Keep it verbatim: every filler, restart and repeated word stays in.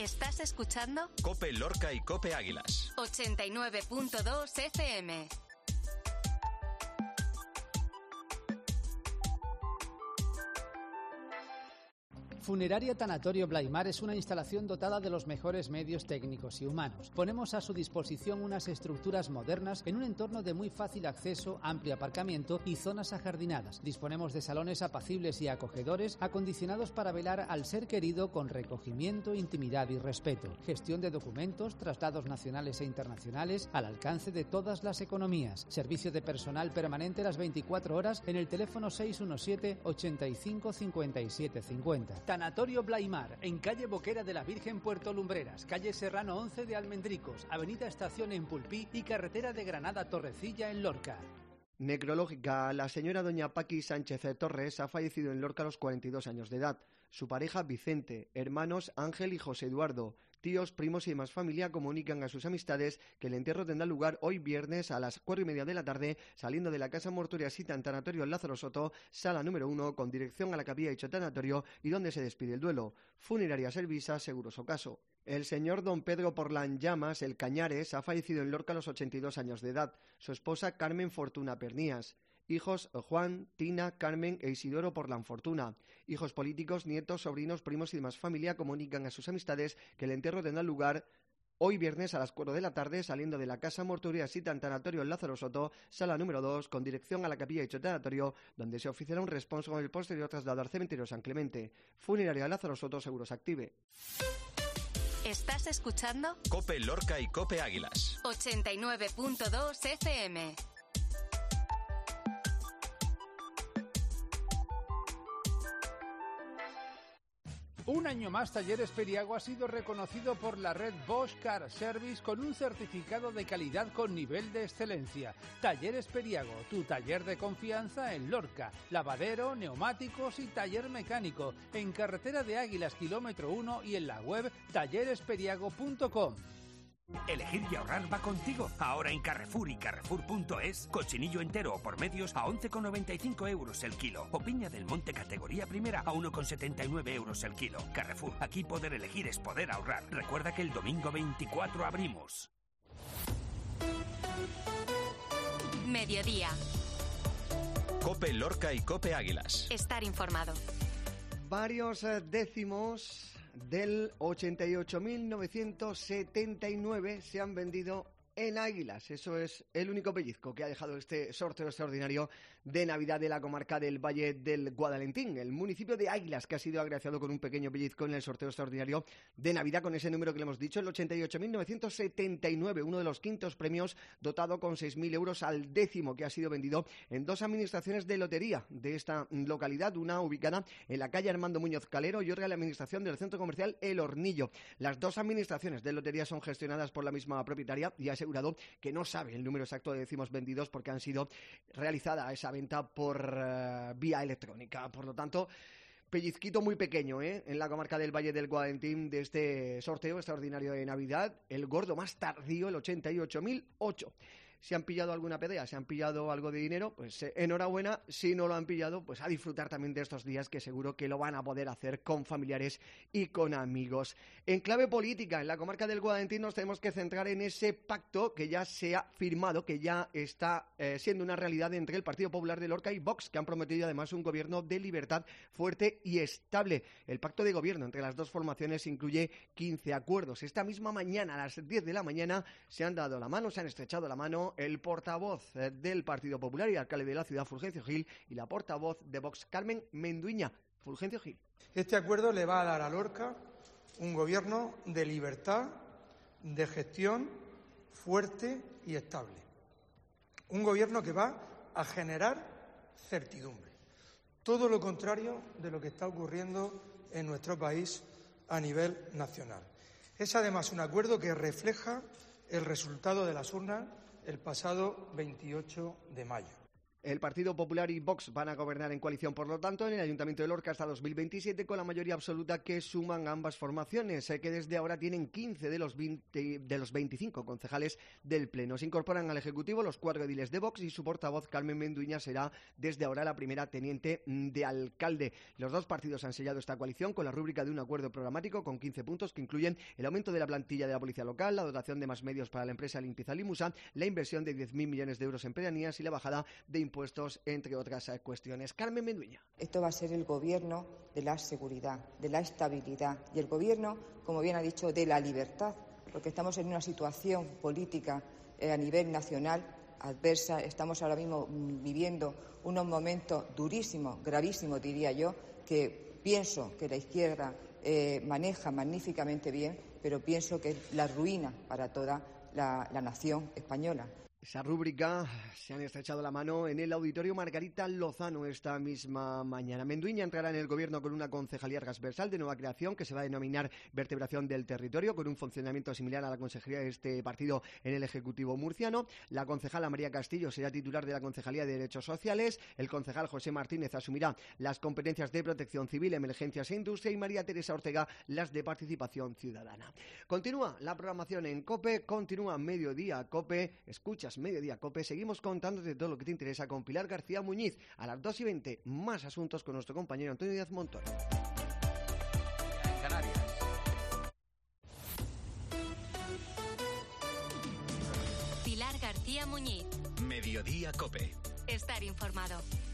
¿Estás escuchando? COPE Lorca y COPE Águilas. ochenta y nueve punto dos F M. Funeraria Tanatorio Blaimar es una instalación dotada de los mejores medios técnicos y humanos. Ponemos a su disposición unas estructuras modernas en un entorno de muy fácil acceso, amplio aparcamiento y zonas ajardinadas. Disponemos de salones apacibles y acogedores, acondicionados para velar al ser querido con recogimiento, intimidad y respeto. Gestión de documentos, traslados nacionales e internacionales al alcance de todas las economías. Servicio de personal permanente las veinticuatro horas en el teléfono seis uno siete, ochenta y cinco, cincuenta y siete cincuenta. Tanatorio Blaimar, en calle Boquera de la Virgen, Puerto Lumbreras, calle Serrano once de Almendricos, avenida Estación en Pulpí y carretera de Granada Torrecilla en Lorca. Necrológica. La señora doña Paqui Sánchez Torres ha fallecido en Lorca a los cuarenta y dos años de edad. Su pareja Vicente, hermanos Ángel y José Eduardo, tíos, primos y demás familia comunican a sus amistades que el entierro tendrá lugar hoy viernes a las cuatro y media de la tarde, saliendo de la casa mortuoria Sita en Tanatorio Lázaro Soto, sala número uno, con dirección a la capilla dicho tanatorio y donde se despide el duelo. Funeraria Servisa, Seguros Ocaso. El señor don Pedro Porlán Llamas, el Cañares, ha fallecido en Lorca a los ochenta y dos años de edad. Su esposa Carmen Fortuna Pernías. Hijos Juan, Tina, Carmen e Isidoro Porlán Fortuna. Hijos políticos, nietos, sobrinos, primos y demás familia comunican a sus amistades que el entierro tendrá lugar hoy viernes a las cuatro de la tarde, saliendo de la casa mortuoria Sita en Tanatorio Lázaro Soto, sala número dos, con dirección a la capilla dicho tanatorio, donde se oficiará un responso con el posterior traslado al cementerio San Clemente. Funeraria Lázaro Soto, Seguros Active. ¿Estás escuchando? COPE Lorca y COPE Águilas. ochenta y nueve punto dos F M. Un año más, Talleres Periago ha sido reconocido por la red Bosch Car Service con un certificado de calidad con nivel de excelencia. Talleres Periago, tu taller de confianza en Lorca. Lavadero, neumáticos y taller mecánico. En carretera de Águilas, kilómetro uno y en la web talleres periago punto com. Elegir y ahorrar va contigo. Ahora en Carrefour y Carrefour punto es, cochinillo entero o por medios a once con noventa y cinco euros el kilo. O piña del monte categoría primera a uno con setenta y nueve euros el kilo. Carrefour, aquí poder elegir es poder ahorrar. Recuerda que el domingo veinticuatro abrimos. Mediodía. COPE Lorca y COPE Águilas. Estar informado. Varios décimos del ochenta y ocho mil novecientos setenta y nueve se han vendido en Águilas. Eso es el único pellizco que ha dejado este sorteo extraordinario de Navidad de la comarca del Valle del Guadalentín, el municipio de Águilas, que ha sido agraciado con un pequeño pellizco en el sorteo extraordinario de Navidad con ese número que le hemos dicho, el ochenta y ocho mil novecientos setenta y nueve, uno de los quintos premios, dotado con seis mil euros al décimo, que ha sido vendido en dos administraciones de lotería de esta localidad, una ubicada en la calle Armando Muñoz Calero y otra en la administración del centro comercial El Hornillo. Las dos administraciones de lotería son gestionadas por la misma propietaria y ha asegurado que no sabe el número exacto de décimos vendidos porque han sido realizada esa venta por uh, vía electrónica. Por lo tanto, pellizquito muy pequeño, ¿eh? En la comarca del Valle del Guadalentín de este sorteo extraordinario de Navidad, el gordo más tardío, el ochenta y ocho mil ocho. Si han pillado alguna pedea, si han pillado algo de dinero, pues eh, enhorabuena. Si no lo han pillado, pues a disfrutar también de estos días, que seguro que lo van a poder hacer con familiares y con amigos. En clave política, en la comarca del Guadalentín nos tenemos que centrar en ese pacto que ya se ha firmado, que ya está eh, siendo una realidad entre el Partido Popular de Lorca y Vox, que han prometido además un gobierno de libertad fuerte y estable. El pacto de gobierno entre las dos formaciones incluye quince acuerdos. Esta misma mañana, a las diez de la mañana, se han dado la mano, se han estrechado la mano el portavoz del Partido Popular y alcalde de la ciudad, Fulgencio Gil, y la portavoz de Vox, Carmen Menduiña. Fulgencio Gil. Este acuerdo le va a dar a Lorca un gobierno de libertad, de gestión fuerte y estable. Un gobierno que va a generar certidumbre. Todo lo contrario de lo que está ocurriendo en nuestro país a nivel nacional. Es además un acuerdo que refleja el resultado de las urnas el pasado veintiocho de mayo. El Partido Popular y Vox van a gobernar en coalición, por lo tanto, en el Ayuntamiento de Lorca hasta dos mil veintisiete, con la mayoría absoluta que suman ambas formaciones, eh, que desde ahora tienen quince de los, veinte, de los veinticinco concejales del Pleno. Se incorporan al Ejecutivo los cuatro ediles de Vox y su portavoz, Carmen Menduña, será desde ahora la primera teniente de alcalde. Los dos partidos han sellado esta coalición con la rúbrica de un acuerdo programático con quince puntos que incluyen el aumento de la plantilla de la Policía Local, la dotación de más medios para la empresa Limpieza Limusa, la inversión de diez mil millones de euros en pedanías y la bajada de impuestos, entre otras cuestiones. Carmen Menduña. Esto va a ser el gobierno de la seguridad, de la estabilidad y el gobierno, como bien ha dicho, de la libertad, porque estamos en una situación política eh, a nivel nacional adversa. Estamos ahora mismo viviendo unos momentos durísimos, gravísimos, diría yo, que pienso que la izquierda eh, maneja magníficamente bien, pero pienso que es la ruina para toda la, la nación española. Esa rúbrica se han estrechado la mano en el Auditorio Margarita Lozano esta misma mañana. Menduña entrará en el Gobierno con una concejalía transversal de nueva creación que se va a denominar Vertebración del Territorio, con un funcionamiento similar a la consejería de este partido en el Ejecutivo murciano. La concejala María Castillo será titular de la Concejalía de Derechos Sociales. El concejal José Martínez asumirá las competencias de Protección Civil, Emergencias e Industria y María Teresa Ortega las de Participación Ciudadana. Continúa la programación en COPE, continúa Mediodía COPE, escucha Mediodía COPE, seguimos contándote todo lo que te interesa con Pilar García Muñiz. A las dos y veinte, más asuntos con nuestro compañero Antonio Díaz Montoro. En Canarias. Pilar García Muñiz. Mediodía COPE. Estar informado.